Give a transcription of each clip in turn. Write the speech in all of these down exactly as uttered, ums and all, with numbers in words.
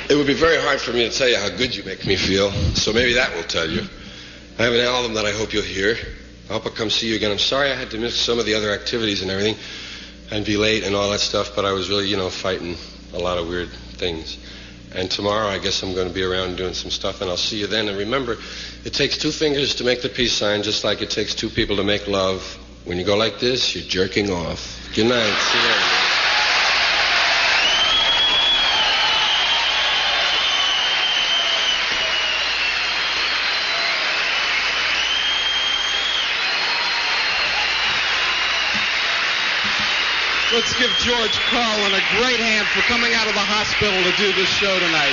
It would be very hard for me to tell you how good you make me feel, so maybe that will tell you. I have an album that I hope you'll hear. I hope I'll come see you again. I'm sorry I had to miss some of the other activities and everything and be late and all that stuff, but I was really, you know, fighting a lot of weird things. And tomorrow I guess I'm going to be around doing some stuff, and I'll see you then. And remember, it takes two fingers to make the peace sign, just like it takes two people to make love. When you go like this, you're jerking off. Good night. See you later. Let's give George Carlin a great hand for coming out of the hospital to do this show tonight.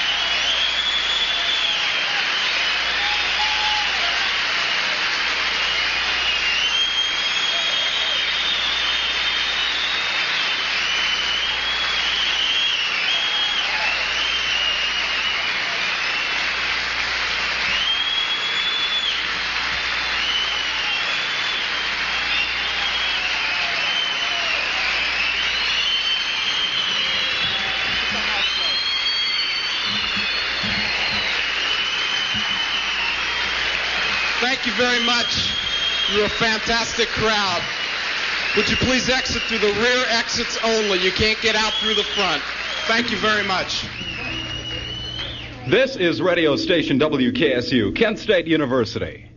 Thank you very much. You're a fantastic crowd. Would you please exit through the rear exits only? You can't get out through the front. Thank you very much. This is radio station W K S U, Kent State University.